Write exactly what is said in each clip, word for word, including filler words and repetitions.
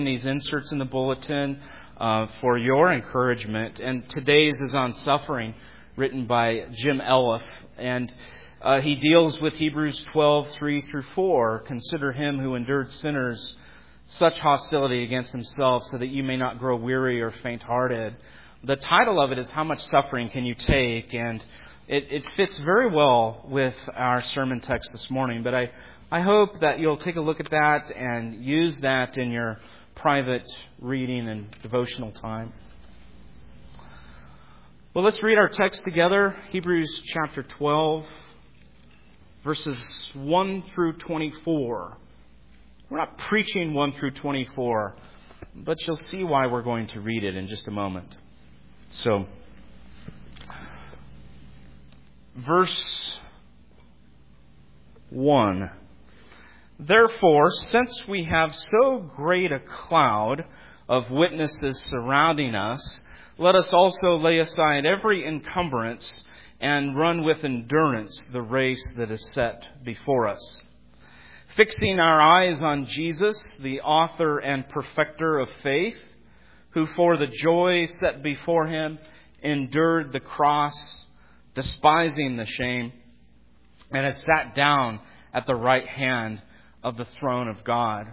these inserts in the bulletin uh, for your encouragement. And today's is on suffering, written by Jim Elliff. And uh, he deals with Hebrews twelve, three through four. Consider him who endured sinners such hostility against himself, so that you may not grow weary or faint-hearted. The title of it is How Much Suffering Can You Take? And it, it fits very well with our sermon text this morning. But I, I hope that you'll take a look at that and use that in your private reading and devotional time. Well, let's read our text together. Hebrews chapter twelve, verses one through twenty-four. We're not preaching one through twenty-four, but you'll see why we're going to read it in just a moment. So, verse one. Therefore, since we have so great a cloud of witnesses surrounding us, let us also lay aside every encumbrance and run with endurance the race that is set before us. Fixing our eyes on Jesus, the author and perfecter of faith, who for the joy set before him endured the cross, despising the shame, and has sat down at the right hand of the throne of God.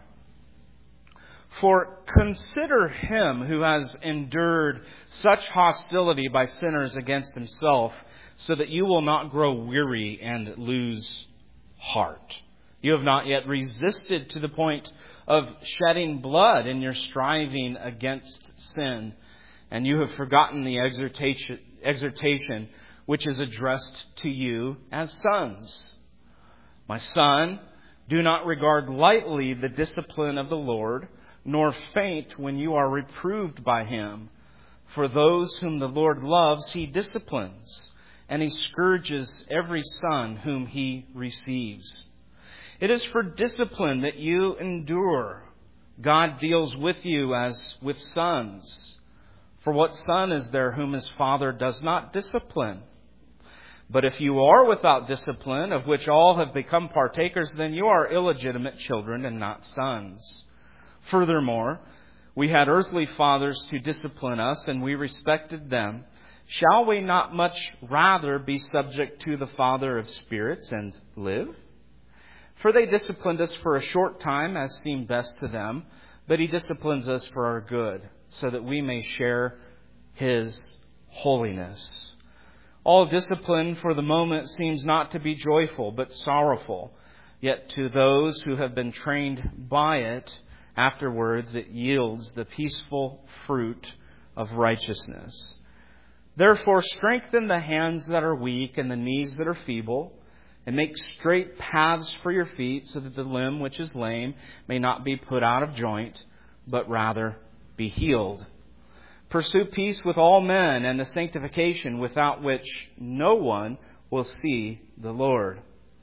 For consider him who has endured such hostility by sinners against himself, so that you will not grow weary and lose heart. You have not yet resisted to the point of shedding blood in your striving against sin, and you have forgotten the exhortation, exhortation which is addressed to you as sons. My son, do not regard lightly the discipline of the Lord, nor faint when you are reproved by him. For those whom the Lord loves, he disciplines, and he scourges every son whom he receives. It is for discipline that you endure. God deals with you as with sons. For what son is there whom his father does not discipline? But if you are without discipline, of which all have become partakers, then you are illegitimate children and not sons. Furthermore, we had earthly fathers to discipline us, and we respected them. Shall we not much rather be subject to the Father of spirits and live? For they disciplined us for a short time, as seemed best to them, but he disciplines us for our good, so that we may share his holiness. All discipline for the moment seems not to be joyful, but sorrowful. Yet to those who have been trained by it, afterwards it yields the peaceful fruit of righteousness. Therefore strengthen the hands that are weak and the knees that are feeble, and make straight paths for your feet, so that the limb which is lame may not be put out of joint, but rather be healed. Pursue peace with all men and the sanctification without which no one will see the Lord.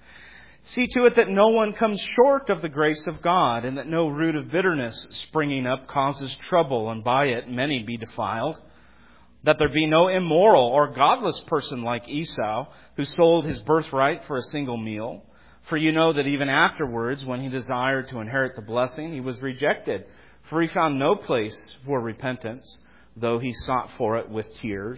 See to it that no one comes short of the grace of God, and that no root of bitterness springing up causes trouble, and by it many be defiled. That there be no immoral or godless person like Esau, who sold his birthright for a single meal. For you know that even afterwards, when he desired to inherit the blessing, he was rejected, for he found no place for repentance, though he sought for it with tears.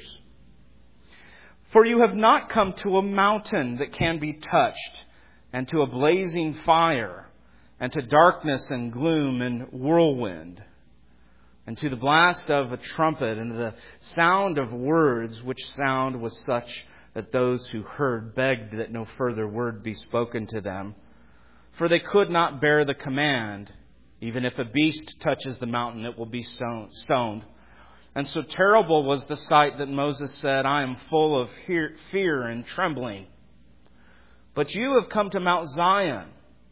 For you have not come to a mountain that can be touched, and to a blazing fire, and to darkness and gloom and whirlwind, and to the blast of a trumpet, and the sound of words, which sound was such that those who heard begged that no further word be spoken to them. For they could not bear the command, even if a beast touches the mountain, it will be stoned. And so terrible was the sight that Moses said, I am full of fear and trembling. But you have come to Mount Zion,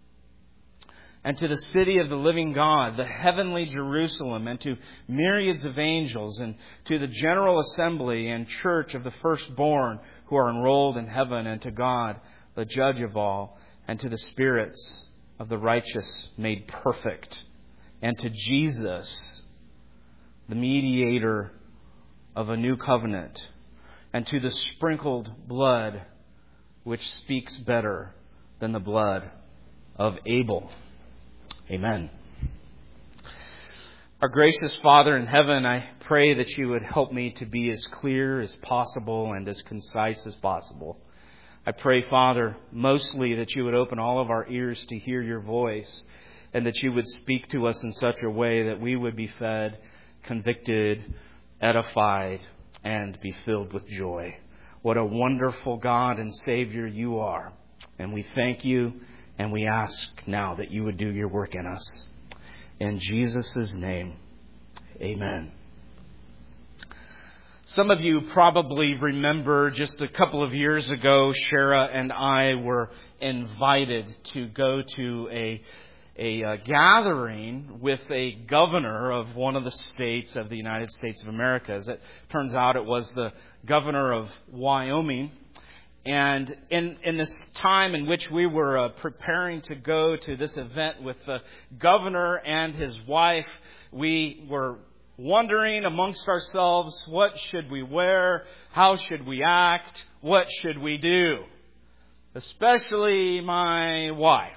and to the city of the living God, the heavenly Jerusalem, and to myriads of angels, and to the general assembly and church of the firstborn who are enrolled in heaven, and to God, the judge of all, and to the spirits of the righteous made perfect, and to Jesus, the mediator of a new covenant, and to the sprinkled blood, which speaks better than the blood of Abel. Amen. Our gracious Father in heaven, I pray that you would help me to be as clear as possible and as concise as possible. I pray, Father, mostly that you would open all of our ears to hear your voice and that you would speak to us in such a way that we would be fed, convicted, edified, and be filled with joy. What a wonderful God and Savior you are. And we thank you and we ask now that you would do your work in us. In Jesus' name, amen. Some of you probably remember just a couple of years ago, Shara and I were invited to go to a, a, a gathering with a governor of one of the states of the United States of America. As it turns out, it was the governor of Wyoming. And in, in this time in which we were uh, preparing to go to this event with the governor and his wife, we were wondering amongst ourselves, what should we wear? How should we act? What should we do? Especially my wife.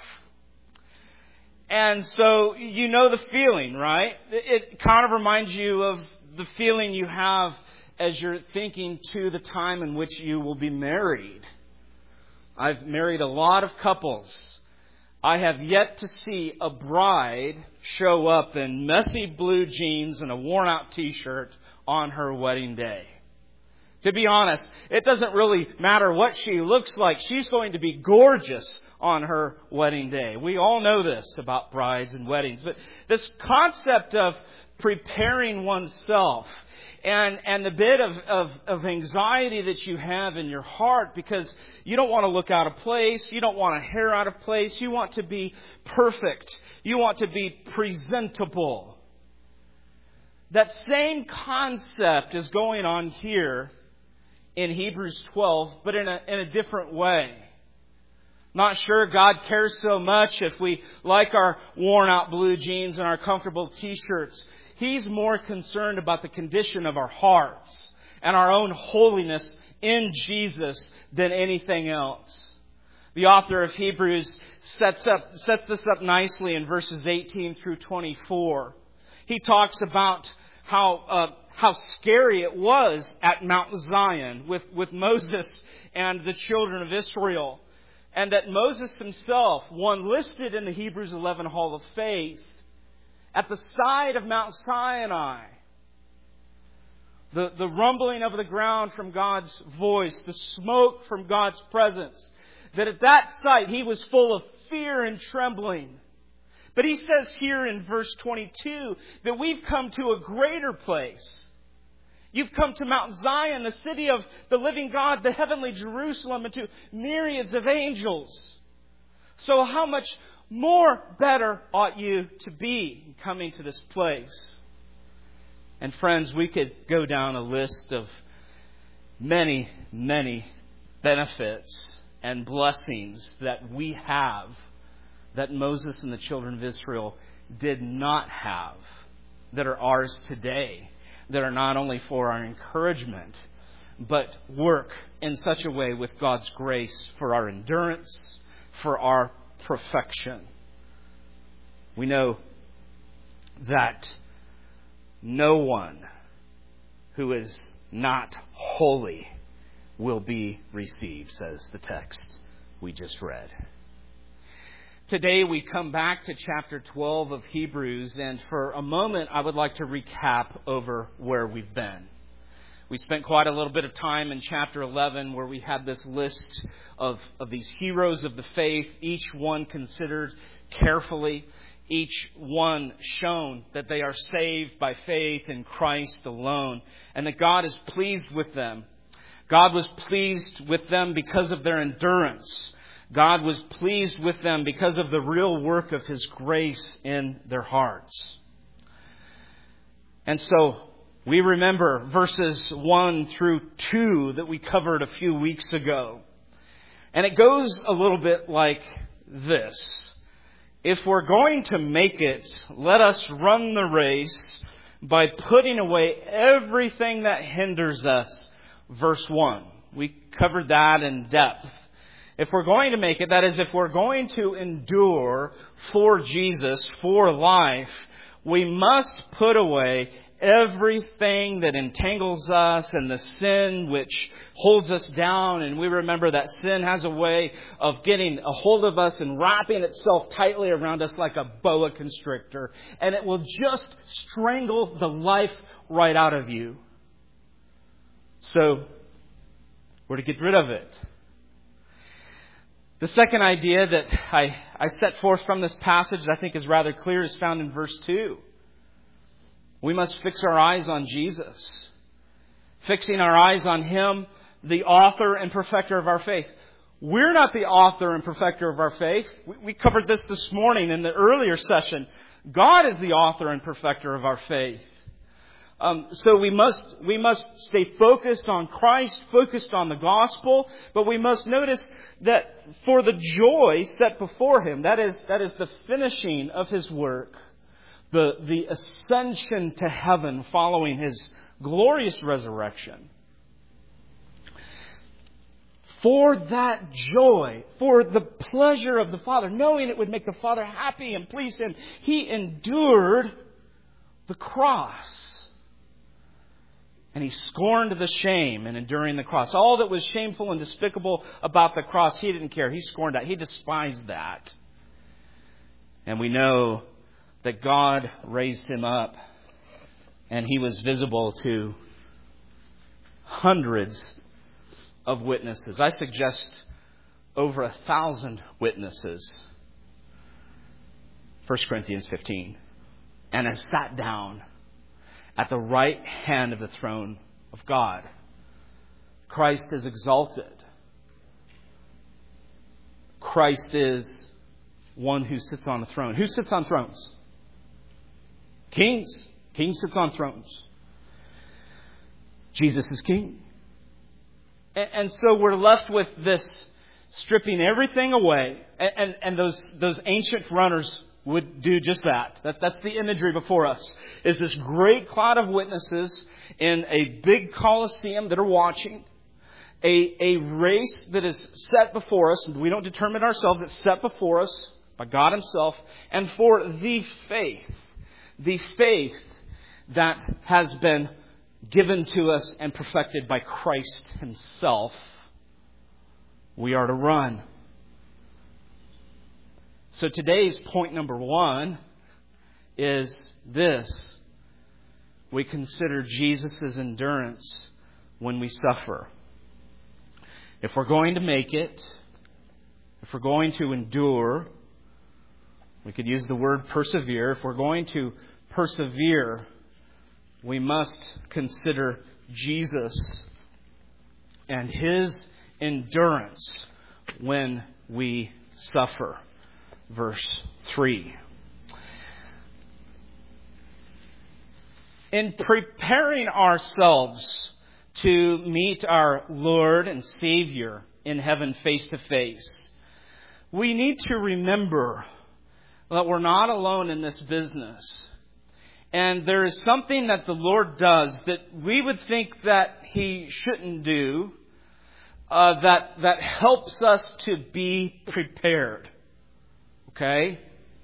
And so you know the feeling, right? It kind of reminds you of the feeling you have as you're thinking to the time in which you will be married. I've married a lot of couples. I have yet to see a bride show up in messy blue jeans and a worn-out t-shirt on her wedding day. To be honest, it doesn't really matter what she looks like. She's going to be gorgeous on her wedding day. We all know this about brides and weddings. But this concept of preparing oneself and and the bit of, of, of anxiety that you have in your heart because you don't want to look out of place. You don't want a hair out of place. You want to be perfect. You want to be presentable. That same concept is going on here in Hebrews twelve, but in a, in a different way. Not sure God cares so much if we like our worn out blue jeans and our comfortable t-shirts. He's more concerned about the condition of our hearts and our own holiness in Jesus than anything else. The author of Hebrews sets up sets this up nicely in verses eighteen through twenty-four. He talks about how uh, how scary it was at Mount Zion with, with Moses and the children of Israel. And that Moses himself, one listed in the Hebrews eleven Hall of Faith, at the side of Mount Sinai, the, the rumbling of the ground from God's voice, the smoke from God's presence, that at that sight he was full of fear and trembling. But he says here in verse twenty-two that we've come to a greater place. You've come to Mount Zion, the city of the living God, the heavenly Jerusalem, and to myriads of angels. So how much more better ought you to be coming to this place? And friends, we could go down a list of many, many benefits and blessings that we have that Moses and the children of Israel did not have, that are ours today, that are not only for our encouragement, but work in such a way with God's grace for our endurance, for our perfection. We know that no one who is not holy will be received, says the text we just read. Today we come back to chapter twelve of Hebrews, and for a moment I would like to recap over where we've been. We spent quite a little bit of time in chapter eleven where we had this list of, of these heroes of the faith, each one considered carefully, each one shown that they are saved by faith in Christ alone, and that God is pleased with them. God was pleased with them because of their endurance. God was pleased with them because of the real work of His grace in their hearts. And so we remember verses one through two that we covered a few weeks ago. And it goes a little bit like this. If we're going to make it, let us run the race by putting away everything that hinders us. Verse one. We covered that in depth. If we're going to make it, that is, if we're going to endure for Jesus, for life, we must put away everything that entangles us and the sin which holds us down. And we remember that sin has a way of getting a hold of us and wrapping itself tightly around us like a boa constrictor. And it will just strangle the life right out of you. So we're to get rid of it. The second idea that I, I set forth from this passage that I think is rather clear is found in verse two. We must fix our eyes on Jesus. Fixing our eyes on Him, the author and perfecter of our faith. We're not the author and perfecter of our faith. We, we covered this this morning in the earlier session. God is the author and perfecter of our faith. Um, so we must we must stay focused on Christ, focused on the gospel, but we must notice that for the joy set before Him, that is that is the finishing of His work, the the ascension to heaven following His glorious resurrection. For that joy, for the pleasure of the Father, knowing it would make the Father happy and please Him, He endured the cross. And He scorned the shame in enduring the cross. All that was shameful and despicable about the cross, He didn't care. He scorned that. He despised that. And we know that God raised Him up. And He was visible to hundreds of witnesses. I suggest over a thousand witnesses. First Corinthians fifteen. And has sat down at the right hand of the throne of God. Christ is exalted. Christ is one who sits on a throne. Who sits on thrones? Kings. King sits on thrones. Jesus is King. And so we're left with this stripping everything away. And, and those, those ancient runners would do just that. that. That's the imagery before us. Is this great cloud of witnesses in a big coliseum that are watching. A, a race that is set before us. We don't determine ourselves. It's set before us by God Himself. And for the faith. The faith that has been given to us and perfected by Christ Himself. We are to run. So today's point number one is this. We consider Jesus' endurance when we suffer. If we're going to make it, if we're going to endure, we could use the word persevere. If we're going to persevere, we must consider Jesus and His endurance when we suffer. Verse three. In preparing ourselves to meet our Lord and Savior in heaven face to face, we need to remember that we're not alone in this business. And there is something that the Lord does that we would think that He shouldn't do, uh, that, that helps us to be prepared. Okay?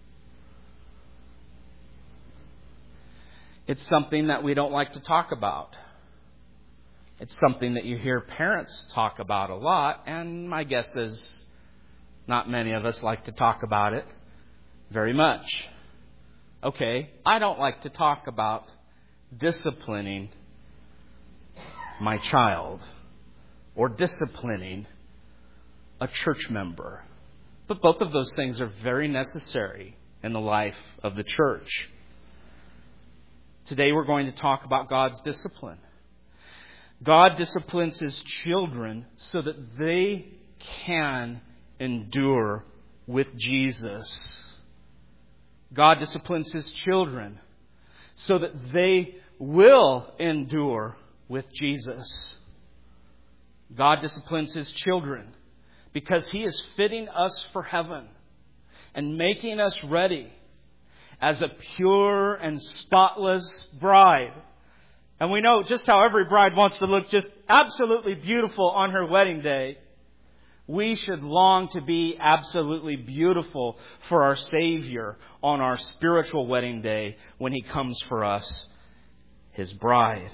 It's something that we don't like to talk about. It's something that you hear parents talk about a lot, and my guess is not many of us like to talk about it very much. Okay, I don't like to talk about disciplining my child or disciplining a church member. But both of those things are very necessary in the life of the church. Today we're going to talk about God's discipline. God disciplines His children so that they can endure with Jesus. God disciplines His children so that they will endure with Jesus. God disciplines His children because He is fitting us for heaven and making us ready as a pure and spotless bride. And we know just how every bride wants to look just absolutely beautiful on her wedding day. We should long to be absolutely beautiful for our Savior on our spiritual wedding day when He comes for us, His bride.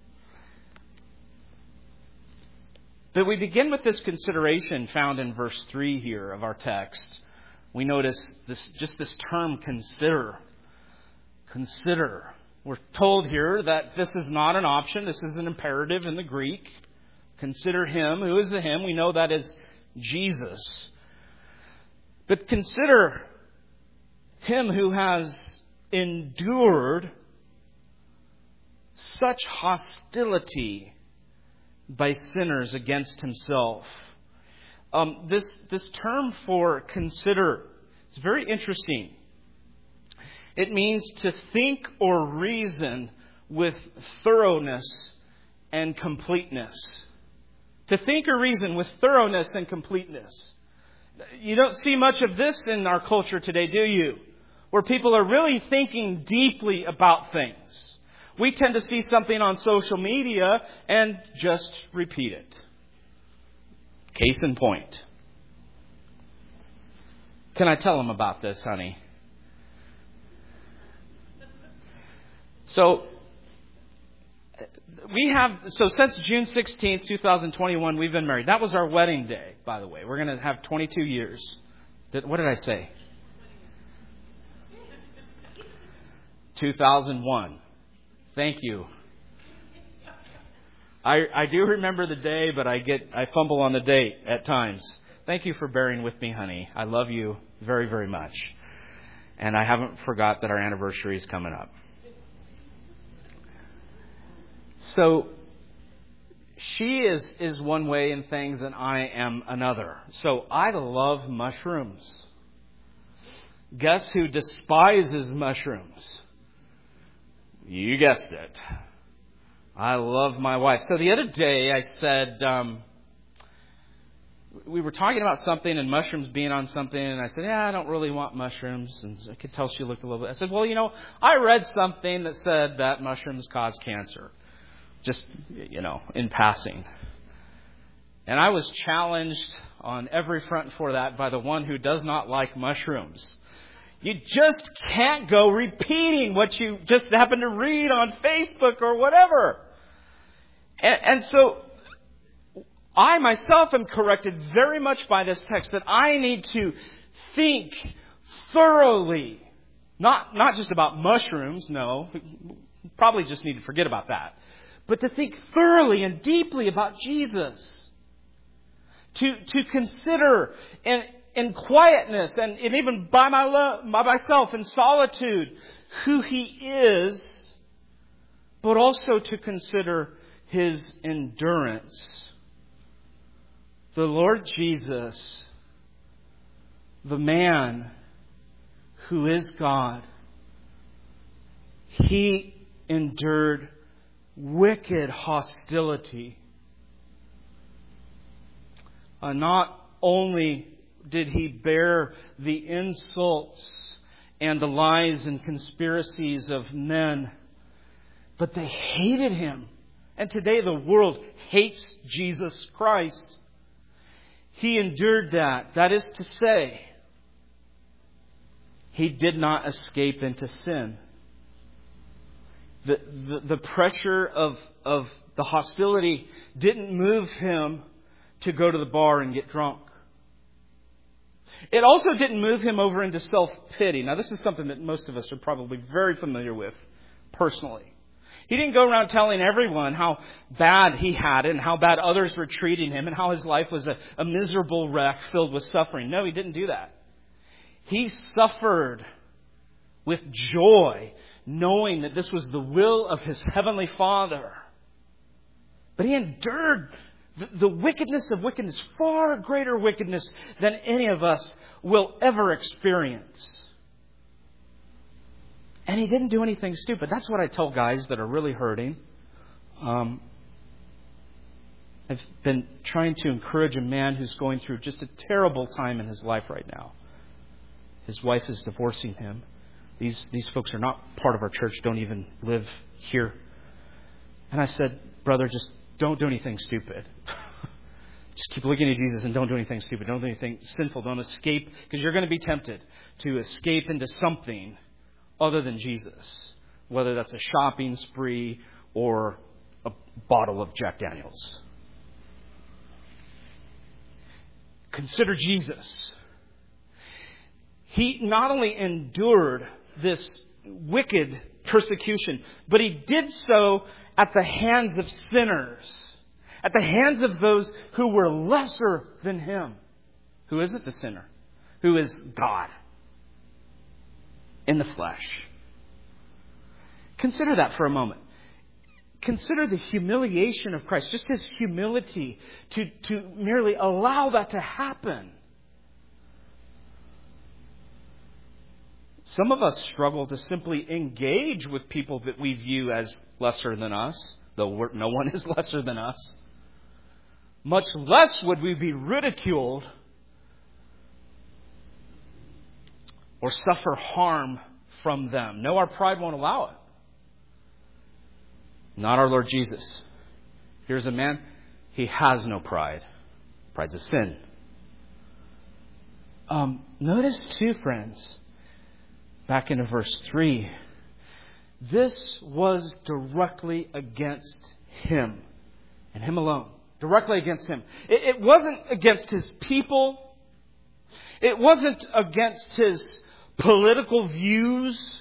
But we begin with this consideration found in verse three here of our text. We notice this, just this term, consider. Consider. We're told here that this is not an option. This is an imperative in the Greek. Consider Him. Who is the Him? We know that is Jesus. But consider Him who has endured such hostility by sinners against Himself. Um, this, this term for consider is very interesting. It means to think or reason with thoroughness and completeness. To think or reason with thoroughness and completeness. You don't see much of this in our culture today, do you? Where people are really thinking deeply about things. We tend to see something on social media and just repeat it. Case in point. Can I tell them about this, honey? So, we have, so since June sixteenth, twenty twenty-one, we've been married. That was our wedding day, by the way. We're going to have twenty-two years. Did, what did I say? two thousand one. Thank you. I, I do remember the day, but I get I fumble on the date at times. Thank you for bearing with me, honey. I love you very, very much. And I haven't forgot that our anniversary is coming up. So, she is, is one way in things and I am another. So, I love mushrooms. Guess who despises mushrooms? You guessed it. I love my wife. So the other day I said, um, we were talking about something and mushrooms being on something, and I said, yeah, I don't really want mushrooms. And I could tell she looked a little bit. I said, well, you know, I read something that said that mushrooms cause cancer. Just, you know, in passing. And I was challenged on every front for that by the one who does not like mushrooms. You just can't go repeating what you just happened to read on Facebook or whatever. And, and so I myself am corrected very much by this text that I need to think thoroughly. Not, not just about mushrooms, no. Probably just need to forget about that. But to think thoroughly and deeply about Jesus. To, to consider and in quietness and, and even by, my lo- by myself in solitude who He is, but also to consider His endurance. The Lord Jesus, the man who is God, He endured wicked hostility. Uh, not only did He bear the insults and the lies and conspiracies of men, but they hated Him. And today the world hates Jesus Christ. He endured that. That is to say, He did not escape into sin. The, the, the pressure of, of the hostility didn't move Him to go to the bar and get drunk. It also didn't move Him over into self-pity. Now, this is something that most of us are probably very familiar with personally. He didn't go around telling everyone how bad he had it and how bad others were treating him and how his life was a, a miserable wreck filled with suffering. No, He didn't do that. He suffered with joy, knowing that this was the will of His Heavenly Father. But He endured the, the wickedness of wickedness, far greater wickedness than any of us will ever experience. And He didn't do anything stupid. That's what I tell guys that are really hurting. Um, I've been trying to encourage a man who's going through just a terrible time in his life right now. His wife is divorcing him. These these folks are not part of our church, don't even live here. And I said, brother, just don't do anything stupid. Just keep looking at Jesus and don't do anything stupid. Don't do anything sinful. Don't escape, because you're going to be tempted to escape into something other than Jesus, whether that's a shopping spree or a bottle of Jack Daniels. Consider Jesus. He not only endured this wicked persecution, but he did so at the hands of sinners. At the hands of those who were lesser than him. Who isn't the sinner? Who is God in the flesh. Consider that for a moment. Consider the humiliation of Christ. Just his humility to, to merely allow that to happen. Some of us struggle to simply engage with people that we view as lesser than us, though we're, no one is lesser than us. Much less would we be ridiculed or suffer harm from them. No, our pride won't allow it. Not our Lord Jesus. Here's a man, he has no pride. Pride's a sin. Um, notice too, friends, back into verse three, this was directly against him and him alone. Directly against him. It, it wasn't against his people. It wasn't against his political views.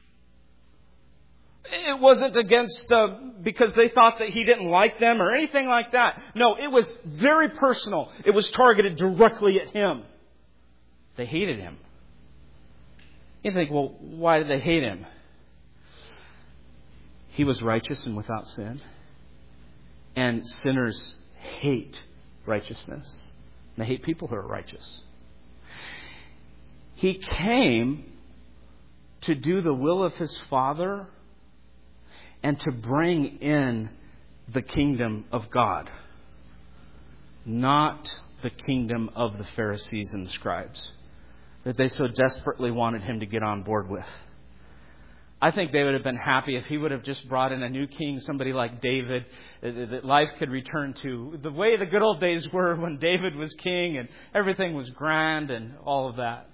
It wasn't against uh, because they thought that he didn't like them or anything like that. No, it was very personal. It was targeted directly at him. They hated him. You think, well, why did they hate him? He was righteous and without sin. And sinners hate righteousness. They hate people who are righteous. He came to do the will of his Father and to bring in the kingdom of God, not the kingdom of the Pharisees and the scribes that they so desperately wanted him to get on board with. I think they would have been happy if he would have just brought in a new king, somebody like David, that life could return to the way the good old days were when David was king and everything was grand and all of that.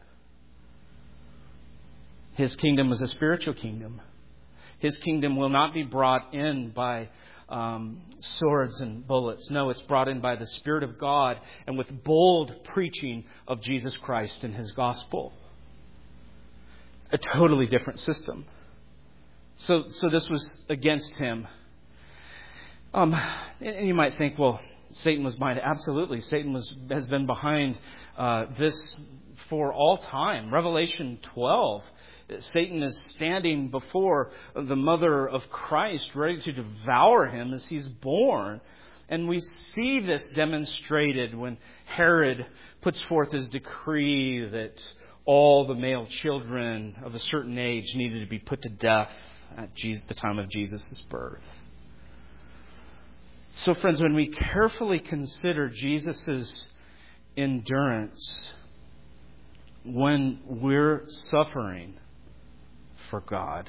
His kingdom was a spiritual kingdom. His kingdom will not be brought in by um, swords and bullets. No, it's brought in by the Spirit of God and with bold preaching of Jesus Christ and his gospel. A totally different system. So, so this was against him. Um, and you might think, well, Satan was behind it. Absolutely, Satan was has been behind uh, this for all time. Revelation twelve, Satan is standing before the mother of Christ, ready to devour him as he's born. And we see this demonstrated when Herod puts forth his decree that all the male children of a certain age needed to be put to death at the time of Jesus' birth. So, friends, when we carefully consider Jesus' endurance when we're suffering for God,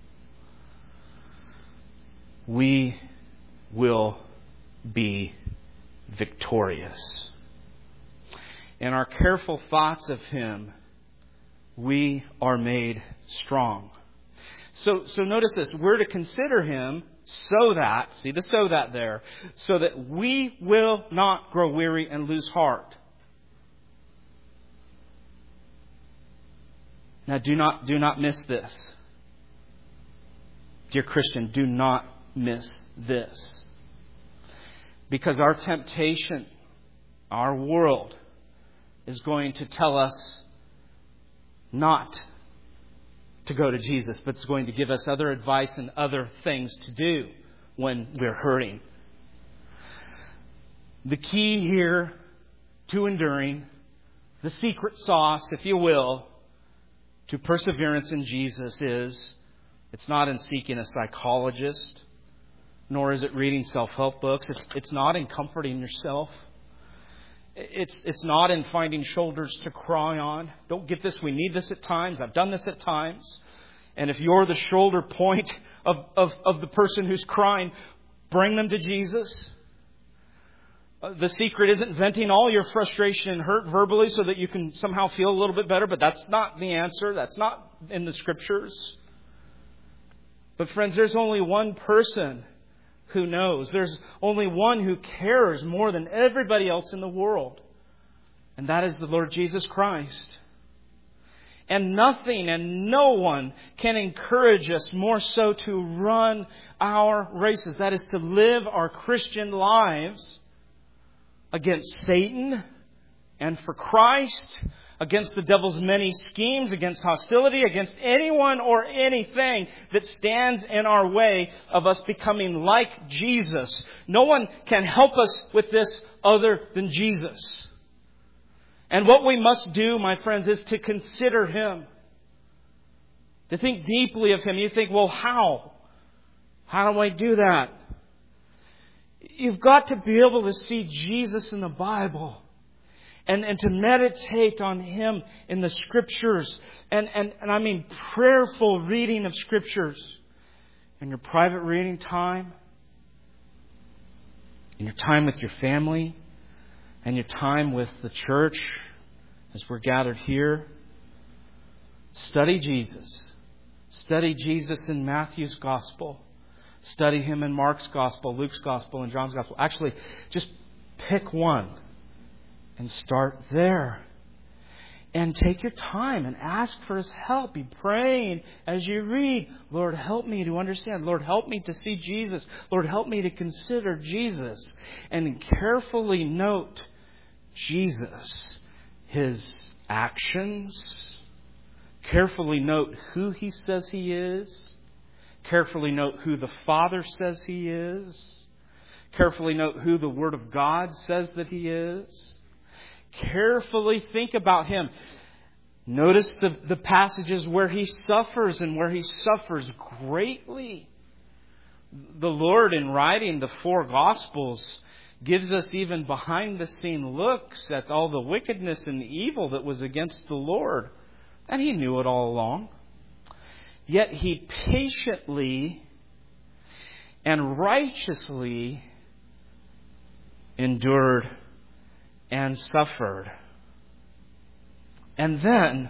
we will be victorious. In our careful thoughts of him, we are made strong. So, so notice this. We're to consider him so that, see the so that there, so that we will not grow weary and lose heart. Now, do not, do not miss this. Dear Christian, do not miss this. Because our temptation, our world, is going to tell us not to go to Jesus, but it's going to give us other advice and other things to do when we're hurting. The key here to enduring, the secret sauce, if you will, to perseverance in Jesus is, it's not in seeking a psychologist, nor is it reading self-help books. It's, it's not in comforting yourself. It's, it's not in finding shoulders to cry on. Don't get this. We need this at times. I've done this at times. And if you're the shoulder point of, of, of the person who's crying, bring them to Jesus. The secret isn't venting all your frustration and hurt verbally so that you can somehow feel a little bit better, but that's not the answer. That's not in the Scriptures. But friends, there's only one person who knows. There's only one who cares more than everybody else in the world. And that is the Lord Jesus Christ. And nothing and no one can encourage us more so to run our races. That is to live our Christian lives against Satan and for Christ, against the devil's many schemes, against hostility, against anyone or anything that stands in our way of us becoming like Jesus. No one can help us with this other than Jesus. And what we must do, my friends, is to consider Him. To think deeply of Him. You think, well, how? How do I do that? You've got to be able to see Jesus in the Bible. And, and to meditate on Him in the Scriptures. And, and, and I mean prayerful reading of Scriptures. In your private reading time. In your time with your family. And your time with the church. As we're gathered here. Study Jesus. Study Jesus in Matthew's Gospel. Study Him in Mark's Gospel, Luke's Gospel, and John's Gospel. Actually, just pick one. And start there. And take your time and ask for His help. Be praying as you read. Lord, help me to understand. Lord, help me to see Jesus. Lord, help me to consider Jesus. And carefully note Jesus, His actions. Carefully note who He says He is. Carefully note who the Father says He is. Carefully note who the Word of God says that He is. Carefully think about Him. Notice the, the passages where He suffers and where He suffers greatly. The Lord, in writing the four Gospels, gives us even behind the scene looks at all the wickedness and evil that was against the Lord. And He knew it all along. Yet He patiently and righteously endured and suffered. And then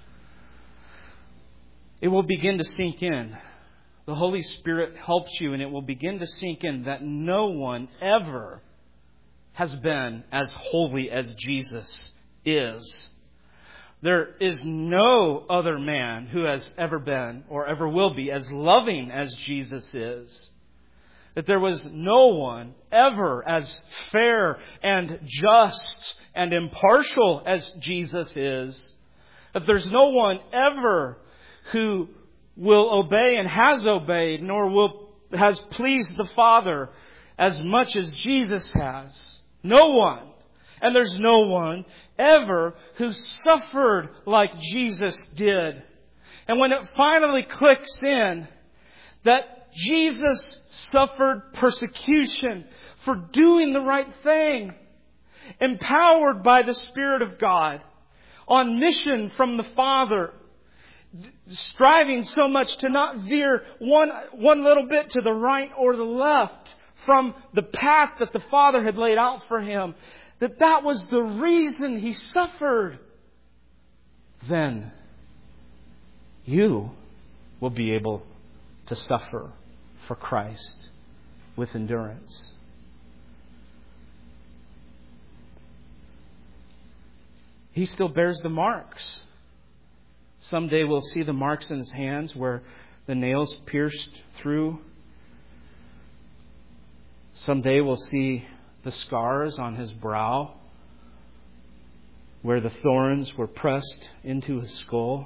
it will begin to sink in. The Holy Spirit helps you, and it will begin to sink in that no one ever has been as holy as Jesus is. There is no other man who has ever been or ever will be as loving as Jesus is. That there was no one ever as fair and just and impartial as Jesus is. That there's no one ever who will obey and has obeyed, nor will has pleased the Father as much as Jesus has. No one. And there's no one ever who suffered like Jesus did. And when it finally clicks in that Jesus suffered persecution for doing the right thing, empowered by the Spirit of God, on mission from the Father, striving so much to not veer one, one little bit to the right or the left from the path that the Father had laid out for Him, that that was the reason He suffered. Then you will be able to suffer for Christ with endurance. He still bears the marks. Someday we'll see the marks in His hands where the nails pierced through. Someday we'll see the scars on His brow where the thorns were pressed into His skull.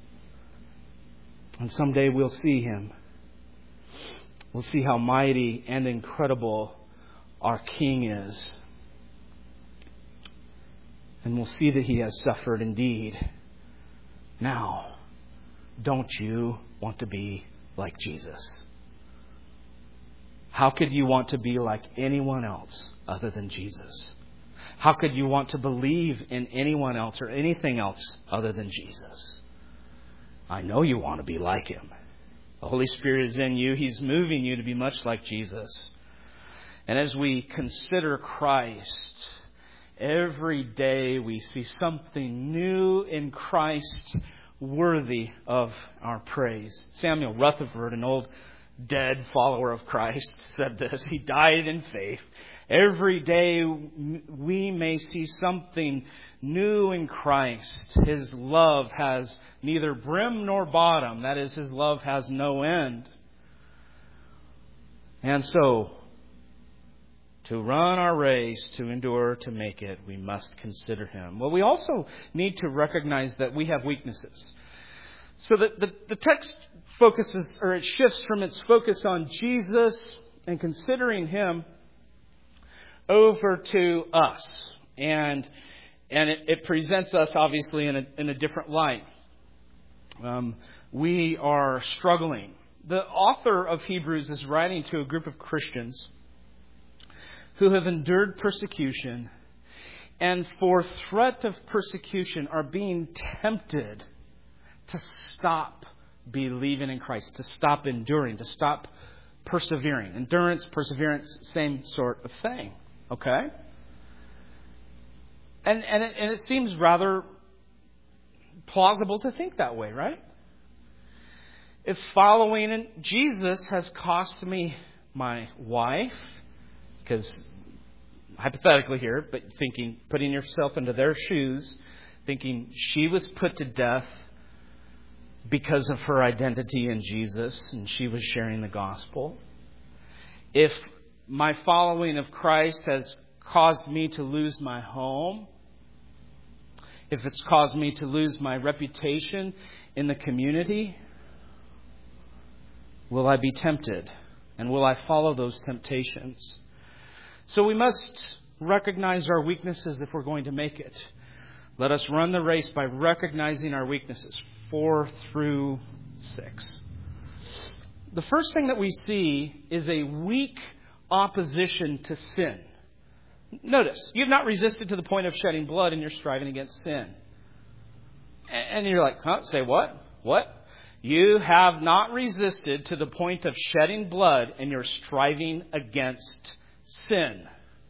And someday we'll see Him. We'll see how mighty and incredible our King is. And we'll see that He has suffered indeed. Now, don't you want to be like Jesus? How could you want to be like anyone else other than Jesus? How could you want to believe in anyone else or anything else other than Jesus? I know you want to be like Him. The Holy Spirit is in you. He's moving you to be much like Jesus. And as we consider Christ, every day we see something new in Christ worthy of our praise. Samuel Rutherford, an old dead follower of Christ, said this. He died in faith. Every day we may see something new in Christ. His love has neither brim nor bottom. That is, His love has no end. And so, to run our race, to endure, to make it, we must consider Him. Well, we also need to recognize that we have weaknesses. So that the, the text focuses, or it shifts from its focus on Jesus and considering Him over to us. And and it, it presents us, obviously, in a, in a different light. Um, we are struggling. The author of Hebrews is writing to a group of Christians who have endured persecution and for threat of persecution are being tempted to stop believing in Christ, to stop enduring, to stop persevering. Endurance, perseverance, same sort of thing. Okay? And and it, and it seems rather plausible to think that way, right? If following in Jesus has cost me my wife, because hypothetically here, but thinking, putting yourself into their shoes, thinking she was put to death because of her identity in Jesus and she was sharing the gospel. If my following of Christ has caused me to lose my home, if it's caused me to lose my reputation in the community, will I be tempted? And will I follow those temptations? So we must recognize our weaknesses if we're going to make it. Let us run the race by recognizing our weaknesses. Four through six. The first thing that we see is a weak opposition to sin. Notice, you've not resisted to the point of shedding blood and you're striving against sin. And you're like, huh? Say what? What? You have not resisted to the point of shedding blood and you're striving against sin.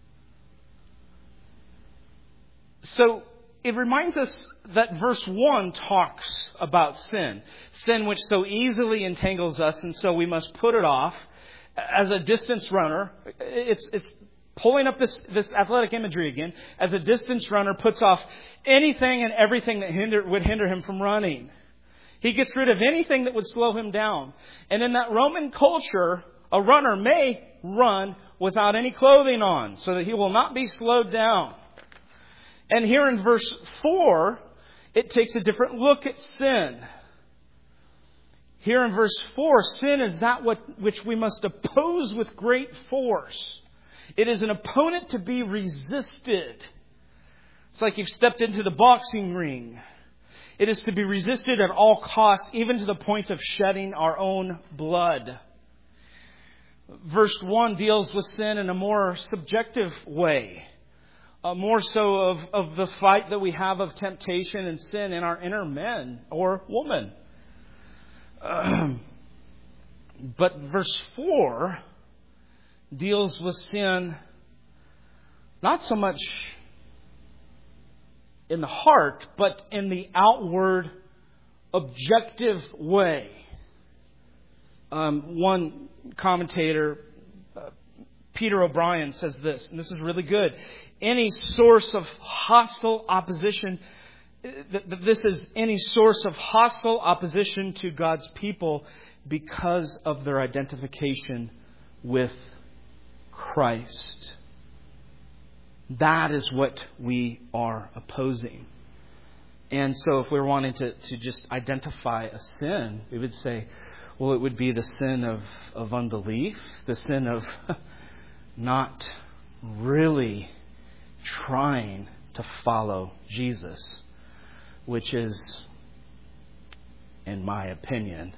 So it reminds us that verse one talks about sin. Sin which so easily entangles us, and so we must put it off. As a distance runner, it's it's pulling up this, this athletic imagery again. As a distance runner puts off anything and everything that hinder, would hinder him from running. He gets rid of anything that would slow him down. And in that Roman culture, a runner may run without any clothing on, so that he will not be slowed down. And here in verse four, it takes a different look at sin. Here in verse four, sin is that what, which we must oppose with great force. It is an opponent to be resisted. It's like you've stepped into the boxing ring. It is to be resisted at all costs, even to the point of shedding our own blood. Verse one deals with sin in a more subjective way. Uh, more so of, of the fight that we have of temptation and sin in our inner men or woman. Um, but verse four deals with sin not so much in the heart, but in the outward, objective way. Um, one commentator, uh, Peter O'Brien, says this, and this is really good. Any source of hostile opposition, th- th- this is any source of hostile opposition to God's people because of their identification with Christ. That is what we are opposing. And so if we're wanting to, to just identify a sin, we would say, well, it would be the sin of, of unbelief, the sin of not really trying to follow Jesus, which is, in my opinion,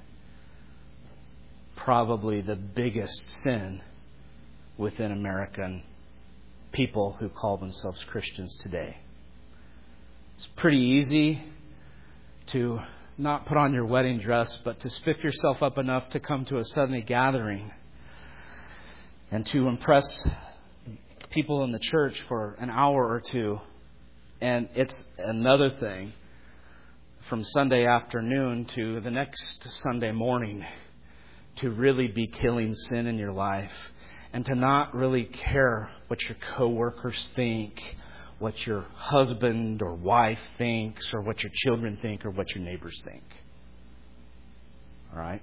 probably the biggest sin within American people who call themselves Christians today. It's pretty easy to not put on your wedding dress, but to spiff yourself up enough to come to a Sunday gathering and to impress people in the church for an hour or two, and it's another thing from Sunday afternoon to the next Sunday morning to really be killing sin in your life and to not really care what your coworkers think, what your husband or wife thinks, or what your children think, or what your neighbors think. All right?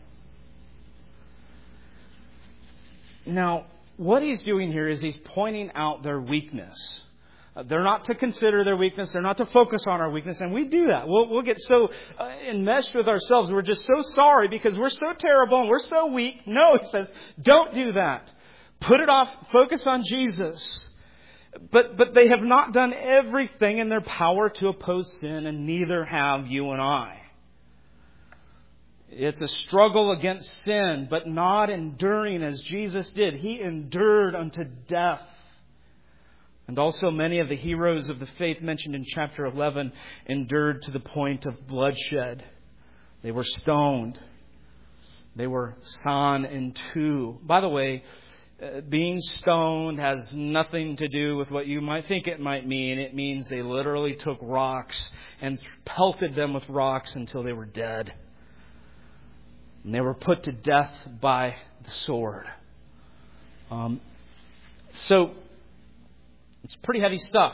Now, what he's doing here is he's pointing out their weakness. Uh, they're not to consider their weakness. They're not to focus on our weakness. And we do that. We'll, we'll get so uh, enmeshed with ourselves. We're just so sorry because we're so terrible and we're so weak. No, he says, don't do that. Put it off. Focus on Jesus. But, but they have not done everything in their power to oppose sin, and neither have you and I. It's a struggle against sin, but not enduring as Jesus did. He endured unto death. And also many of the heroes of the faith mentioned in chapter eleven endured to the point of bloodshed. They were stoned. They were sawn in two. By the way, uh, being stoned has nothing to do with what you might think it might mean. It means they literally took rocks and pelted them with rocks until they were dead. And they were put to death by the sword. Um, so, it's pretty heavy stuff.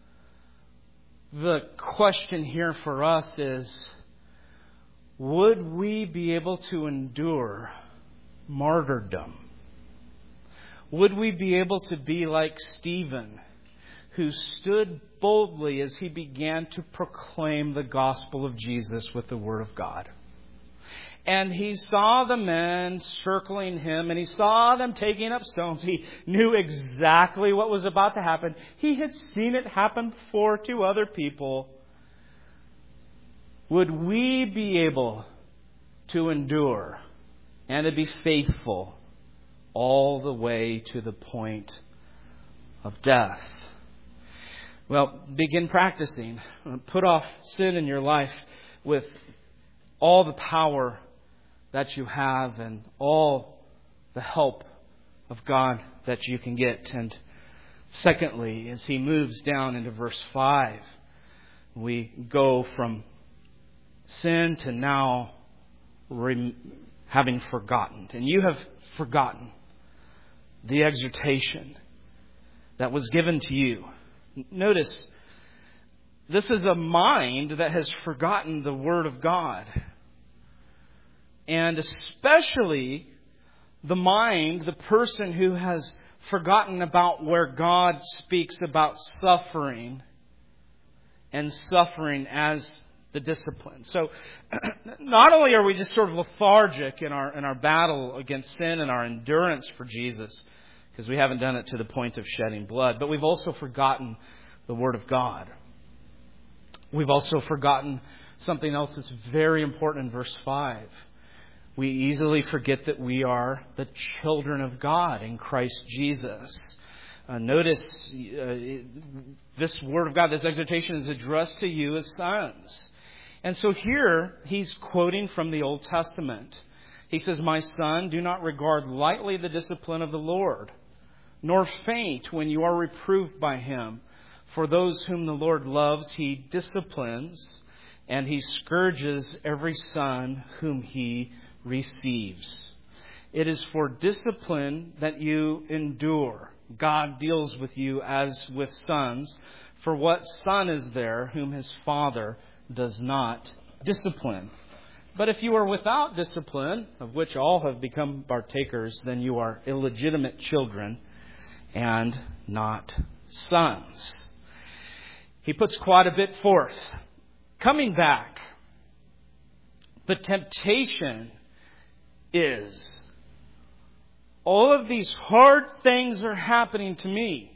The question here for us is, would we be able to endure martyrdom? Would we be able to be like Stephen, who stood boldly as he began to proclaim the gospel of Jesus with the Word of God? And he saw the men circling him, and he saw them taking up stones. He knew exactly what was about to happen. He had seen it happen before to other people. Would we be able to endure and to be faithful all the way to the point of death? Well, begin practicing. Put off sin in your life with all the power that you have and all the help of God that you can get. And secondly, as he moves down into verse five, we go from sin to now rem- having forgotten. And you have forgotten the exhortation that was given to you. Notice, this is a mind that has forgotten the Word of God. And especially the mind, the person who has forgotten about where God speaks about suffering and suffering as the discipline. So not only are we just sort of lethargic in our in our battle against sin and our endurance for Jesus, because we haven't done it to the point of shedding blood, but we've also forgotten the Word of God. We've also forgotten something else that's very important in verse five. We easily forget that we are the children of God in Christ Jesus. Uh, notice uh, this Word of God, this exhortation is addressed to you as sons. And so here he's quoting from the Old Testament. He says, "My son, do not regard lightly the discipline of the Lord, nor faint when you are reproved by him. For those whom the Lord loves, he disciplines, and he scourges every son whom he receives." It is for discipline that you endure. God deals with you as with sons. For what son is there whom his father does not discipline? But if you are without discipline, of which all have become partakers, then you are illegitimate children and not sons. He puts quite a bit forth. Coming back, the temptation is, all of these hard things are happening to me.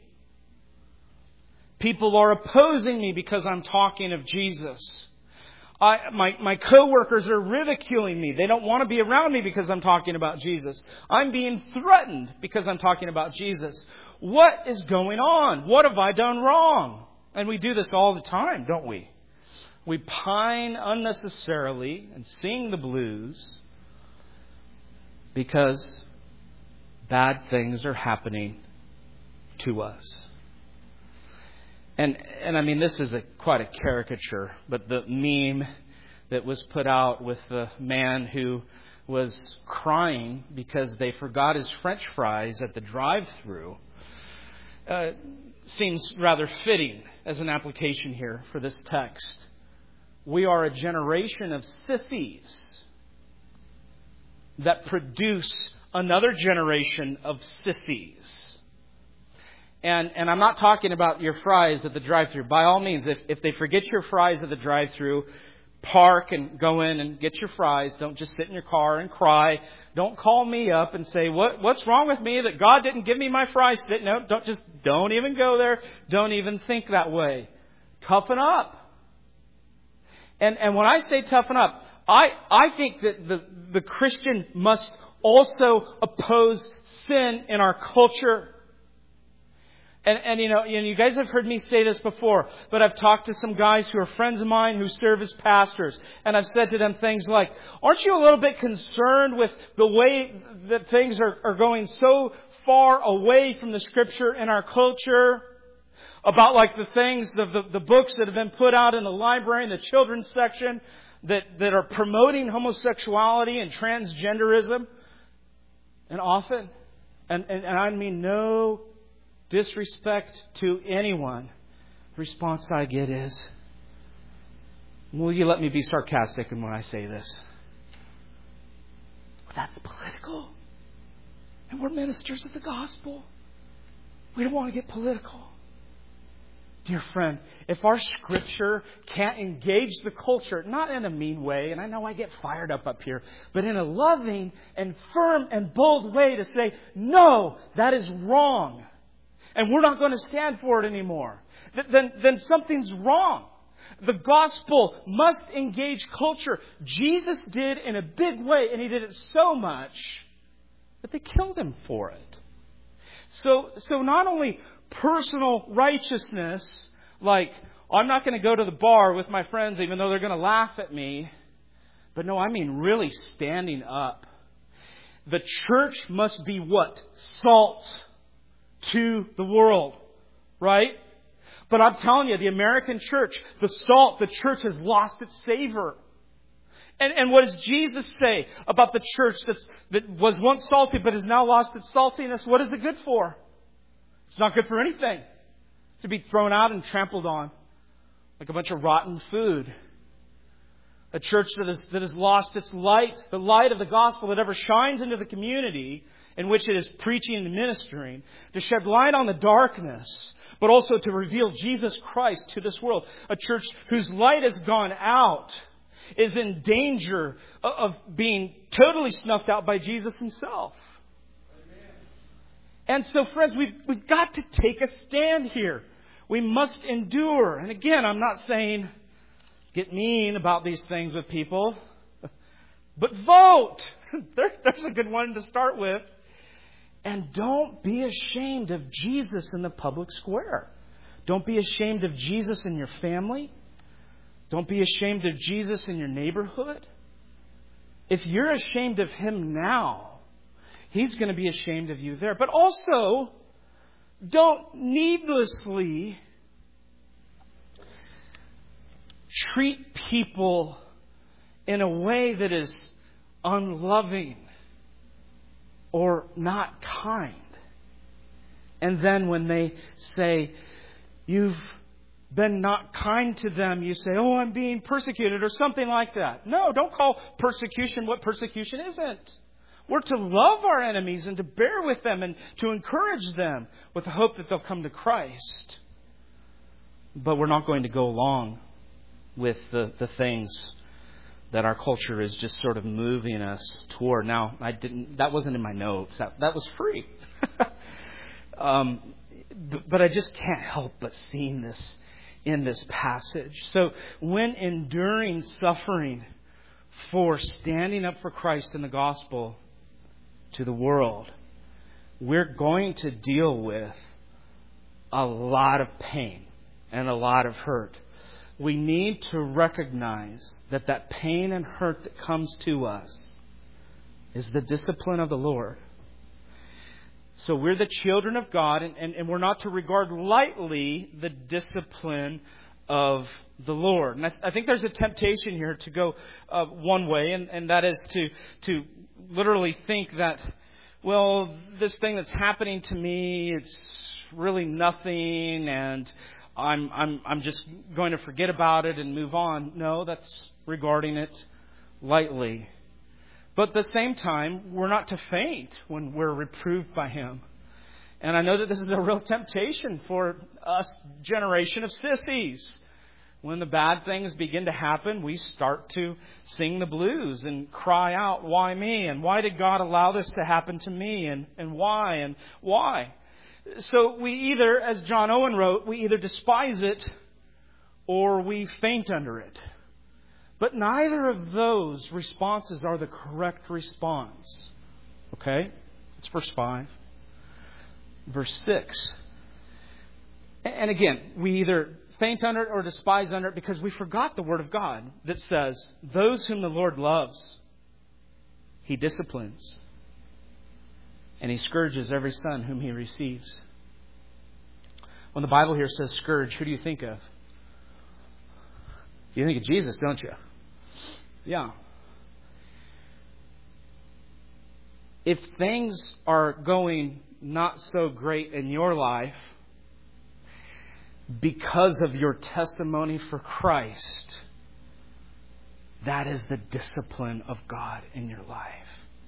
People are opposing me because I'm talking of Jesus. I, my, my coworkers are ridiculing me. They don't want to be around me because I'm talking about Jesus. I'm being threatened because I'm talking about Jesus. What is going on? What have I done wrong? And we do this all the time, don't we? We pine unnecessarily and sing the blues because bad things are happening to us. And and I mean, this is a quite a caricature, but the meme that was put out with the man who was crying because they forgot his French fries at the drive-thru uh, seems rather fitting as an application here for this text. We are a generation of sissies that produce another generation of sissies. And and I'm not talking about your fries at the drive-thru. By all means, if, if they forget your fries at the drive-thru, park and go in and get your fries. Don't just sit in your car and cry. Don't call me up and say, what what's wrong with me that God didn't give me my fries? No, don't just don't even go there. Don't even think that way. Toughen up. And and when I say toughen up, I, I think that the, the Christian must also oppose sin in our culture. And, and you know, you guys have heard me say this before, but I've talked to some guys who are friends of mine who serve as pastors. And I've said to them things like, aren't you a little bit concerned with the way that things are, are going so far away from the Scripture in our culture? About like the things, the, the, the books that have been put out in the library in the children's section that, that are promoting homosexuality and transgenderism. And often, and, and, and I mean no disrespect to anyone, the response I get is, will you let me be sarcastic when I say this? Well, that's political. And we're ministers of the gospel. We don't want to get political. Dear friend, if our Scripture can't engage the culture, not in a mean way, and I know I get fired up up here, but in a loving and firm and bold way to say, no, that is wrong. And we're not going to stand for it anymore. Then, then something's wrong. The gospel must engage culture. Jesus did in a big way, and He did it so much that they killed Him for it. So, so not only personal righteousness, like, I'm not going to go to the bar with my friends even though they're going to laugh at me. But no, I mean really standing up. The church must be what? Salt to the world. Right? But I'm telling you, the American church, the salt, the church has lost its savor. And, and what does Jesus say about the church that's, that was once salty but has now lost its saltiness? What is it good for? It's not good for anything. To be thrown out and trampled on like a bunch of rotten food. A church that, is, that has lost its light, the light of the gospel that ever shines into the community in which it is preaching and ministering, to shed light on the darkness, but also to reveal Jesus Christ to this world. A church whose light has gone out is in danger of being totally snuffed out by Jesus Himself. And so, friends, we've, we've got to take a stand here. We must endure. And again, I'm not saying get mean about these things with people, but vote. There, there's a good one to start with. And don't be ashamed of Jesus in the public square. Don't be ashamed of Jesus in your family. Don't be ashamed of Jesus in your neighborhood. If you're ashamed of Him now, He's going to be ashamed of you there. But also, don't needlessly treat people in a way that is unloving or not kind. And then when they say, you've been not kind to them, you say, oh, I'm being persecuted or something like that. No, don't call persecution what persecution isn't. We're to love our enemies and to bear with them and to encourage them with the hope that they'll come to Christ. But we're not going to go along with the, the things that our culture is just sort of moving us toward. Now, I didn't. That wasn't in my notes. That, that was free. um, but, but I just can't help but seeing this in this passage. So when enduring suffering for standing up for Christ in the gospel to the world, we're going to deal with a lot of pain and a lot of hurt. We need to recognize that that pain and hurt that comes to us is the discipline of the Lord. So we're the children of God, and, and, and we're not to regard lightly the discipline of the Lord. And I, I think there's a temptation here to go uh, one way, and, and that is to to literally think that, well, this thing that's happening to me, it's really nothing, and I'm I'm I'm just going to forget about it and move on. No, that's regarding it lightly. But at the same time, we're not to faint when we're reproved by Him. And I know that this is a real temptation for us, generation of sissies. When the bad things begin to happen, we start to sing the blues and cry out, why me? And why did God allow this to happen to me? And, and why? And why? So we either, as John Owen wrote, we either despise it or we faint under it. But neither of those responses are the correct response. Okay? It's verse five. Verse six. And again, we either faint under it or despise under it because we forgot the Word of God that says, those whom the Lord loves, He disciplines. And He scourges every son whom He receives. When the Bible here says scourge, who do you think of? You think of Jesus, don't you? Yeah. If things are going not so great in your life because of your testimony for Christ, that is the discipline of God in your life.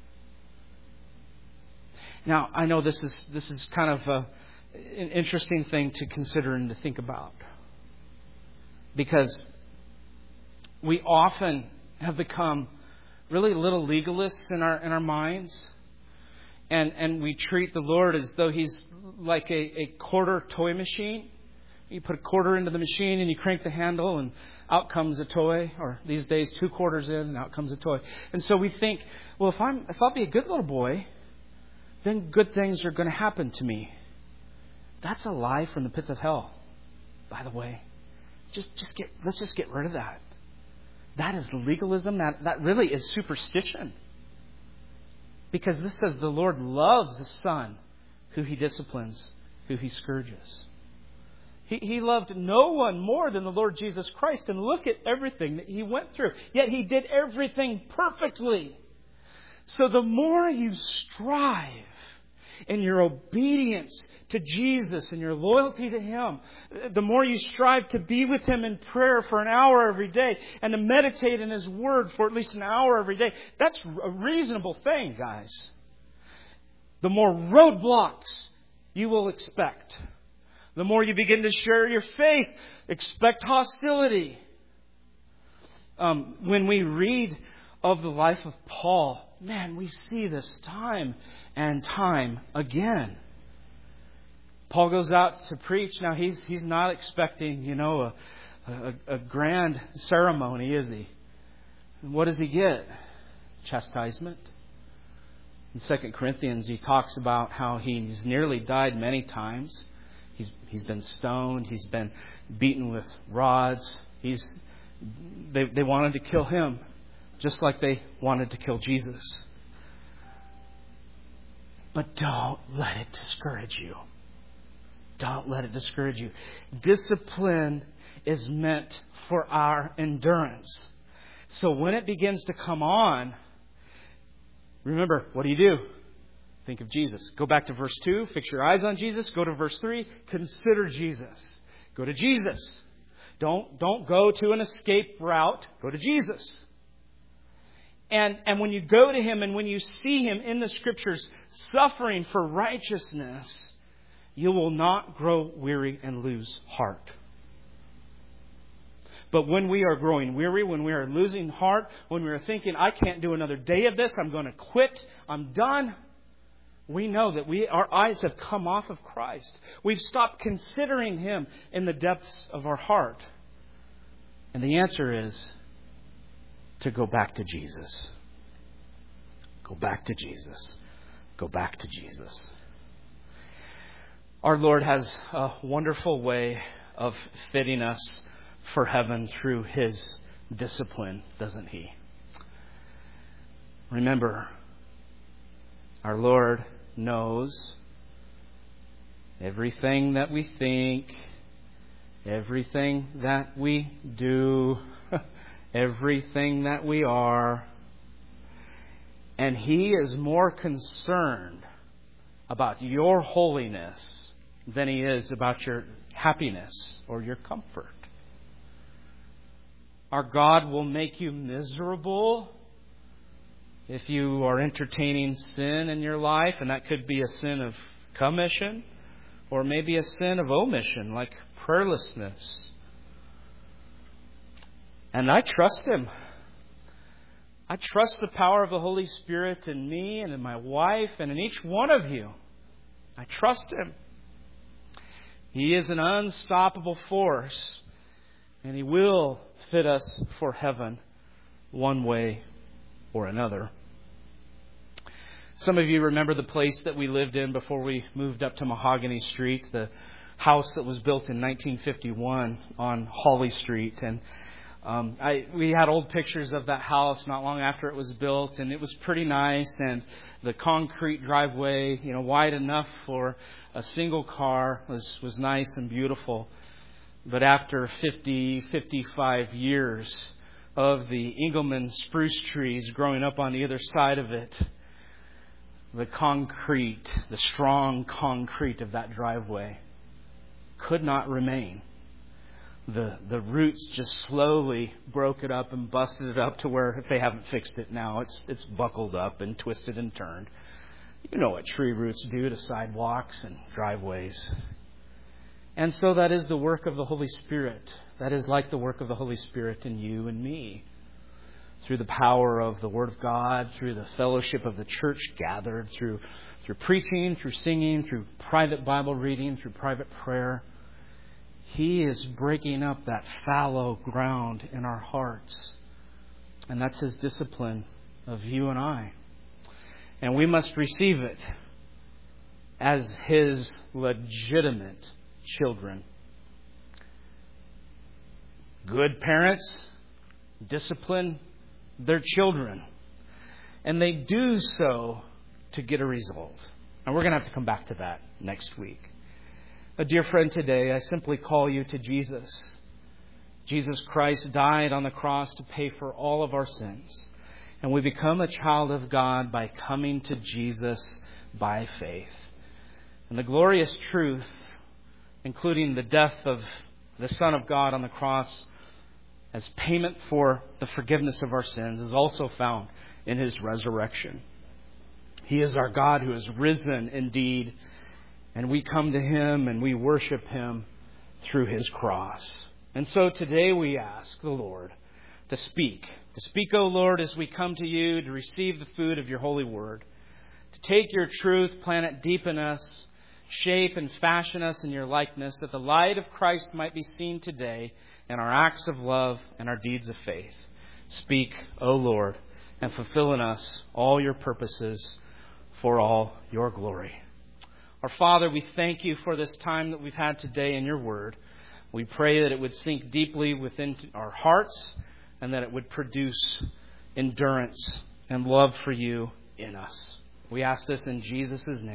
Now, I know this is this is kind of a, an interesting thing to consider and to think about, because we often have become really little legalists in our in our minds, and and we treat the Lord as though He's like a, a quarter toy machine. You put a quarter into the machine and you crank the handle and out comes a toy, or these days two quarters in and out comes a toy. And so we think, well, if I'm if I'll be a good little boy, then good things are going to happen to me. That's a lie from the pits of hell, by the way. Just just get let's just get rid of that. That is legalism. That, that really is superstition. Because this says the Lord loves the Son who He disciplines, who He scourges. He, he loved no one more than the Lord Jesus Christ. And look at everything that He went through. Yet He did everything perfectly. So the more you strive in your obedience to Jesus and your loyalty to Him, the more you strive to be with Him in prayer for an hour every day and to meditate in His Word for at least an hour every day. That's a reasonable thing, guys. The more roadblocks you will expect. The more you begin to share your faith, expect hostility. Um, when we read of the life of Paul, man, we see this time and time again. Paul goes out to preach. Now, he's he's not expecting, you know, a, a, a grand ceremony, is he? And what does he get? Chastisement. In Second Corinthians, he talks about how he's nearly died many times. He's he's been stoned. He's been beaten with rods. He's they they wanted to kill him, just like they wanted to kill Jesus. But don't let it discourage you. Don't let it discourage you. Discipline is meant for our endurance. So when it begins to come on, remember, what do you do? Think of Jesus. Go back to verse two. Fix your eyes on Jesus. Go to verse three. Consider Jesus. Go to Jesus. Don't, don't go to an escape route. Go to Jesus. And, and when you go to Him and when you see Him in the Scriptures suffering for righteousness, you will not grow weary and lose heart. But when we are growing weary, when we are losing heart, when we are thinking, I can't do another day of this, I'm going to quit, I'm done, we know that we our eyes have come off of Christ. We've stopped considering Him in the depths of our heart. And the answer is to go back to Jesus. Go back to Jesus. Go back to Jesus. Our Lord has a wonderful way of fitting us for heaven through His discipline, doesn't He? Remember, our Lord knows everything that we think, everything that we do, everything that we are. And He is more concerned about your holiness than He is about your happiness or your comfort. Our God will make you miserable if you are entertaining sin in your life, and that could be a sin of commission or maybe a sin of omission, like prayerlessness. And I trust Him. I trust the power of the Holy Spirit in me and in my wife and in each one of you. I trust Him. He is an unstoppable force, and He will fit us for heaven one way or another. Some of you remember the place that we lived in before we moved up to Mahogany Street, the house that was built in nineteen fifty-one on Hawley Street. And um, I, we had old pictures of that house not long after it was built, and it was pretty nice. And the concrete driveway, you know, wide enough for a single car, was, was nice and beautiful. But after fifty, fifty-five years of the Engelmann spruce trees growing up on either side of it, the concrete, the strong concrete of that driveway could not remain. The the roots just slowly broke it up and busted it up to where, if they haven't fixed it now, it's it's buckled up and twisted and turned. You know what tree roots do to sidewalks and driveways. And so that is the work of the Holy Spirit. That is like the work of the Holy Spirit in you and me. Through the power of the Word of God, through the fellowship of the church gathered, through through preaching, through singing, through private Bible reading, through private prayer. He is breaking up that fallow ground in our hearts. And that's His discipline of you and I. And we must receive it as His legitimate children. Good parents discipline their children, and they do so to get a result. And we're going to have to come back to that next week. But dear friend, today I simply call you to Jesus. Jesus Christ died on the cross to pay for all of our sins. And we become a child of God by coming to Jesus by faith. And the glorious truth, including the death of the Son of God on the cross as payment for the forgiveness of our sins, is also found in His resurrection. He is our God who is risen indeed, and we come to Him and we worship Him through His cross. And so today we ask the Lord to speak. To speak, O Lord, as we come to You to receive the food of Your holy word. To take Your truth, plant it deep in us, shape and fashion us in Your likeness, that the light of Christ might be seen today in our acts of love and our deeds of faith. Speak, O Lord, and fulfill in us all Your purposes for all Your glory. Our Father, we thank You for this time that we've had today in Your word. We pray that it would sink deeply within our hearts and that it would produce endurance and love for You in us. We ask this in Jesus' name.